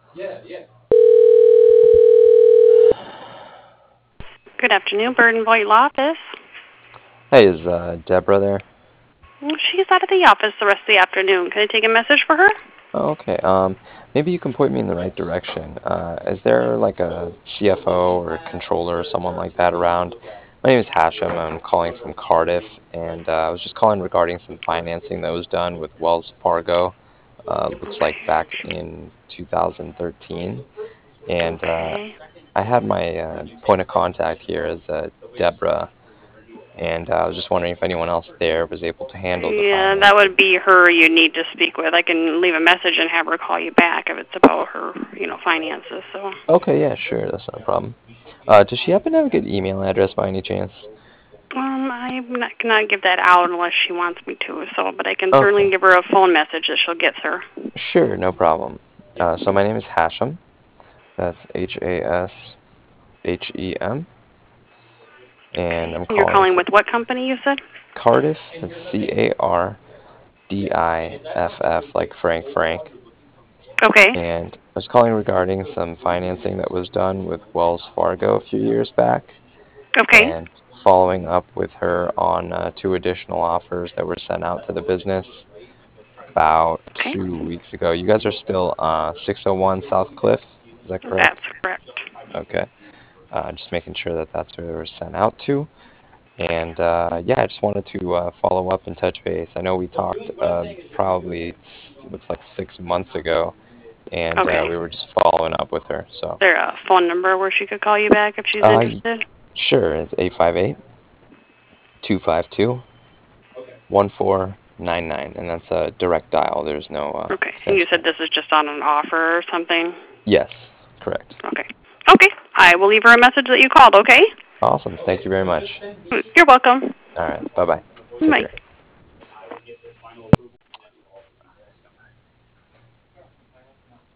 Good afternoon, Bird and Boyd Law Office. Hey, is Deborah there? Well, she's out of the office the rest of the afternoon. Can I take a message for her? Oh, okay. Maybe you can point me in the right direction. Is there like a CFO or a controller or someone like that around? My name is Hashem. I'm calling from Cardiff, and I was just calling regarding some financing that was done with Wells Fargo. Looks like back in 2013, and Okay. I had my point of contact here as Deborah, and I was just wondering if anyone else there was able to handle the Yeah, that financing. would be her you need to speak with. I can leave a message and have her call you back if it's about her, finances. So, Okay, yeah, sure, that's not a problem. Does she happen to have a good email address by any chance? I'm not gonna give that out unless she wants me to. So, but I can certainly Okay, give her a phone message that she'll get her. sure, no problem. So my name is Hashem. That's Hashem, and I'm You're calling calling from with what company? You said. Cardiff. That's Cardiff, like Frank. Okay. And I was calling regarding some financing that was done with Wells Fargo a few years back, Okay. and following up with her on two additional offers that were sent out to the business about Okay. 2 weeks ago. You guys are still 601 South Cliff, is that That's correct? correct. Okay. Just making sure that that's where they were sent out to. And yeah, I just wanted to follow up and touch base. I know we talked probably looks like 6 months ago, and Okay. we were just following up with her. Is So, there a phone number where she could call you back if she's uh, interested? sure, it's 858-252-1499, and that's a direct dial. There's no Okay. And you said extension. this is just on an offer or something? Yes, correct. Okay. Okay. I will leave her a message that you called, okay? Awesome. Thank you very much. You're welcome. All right. Bye-bye. Take Bye. care.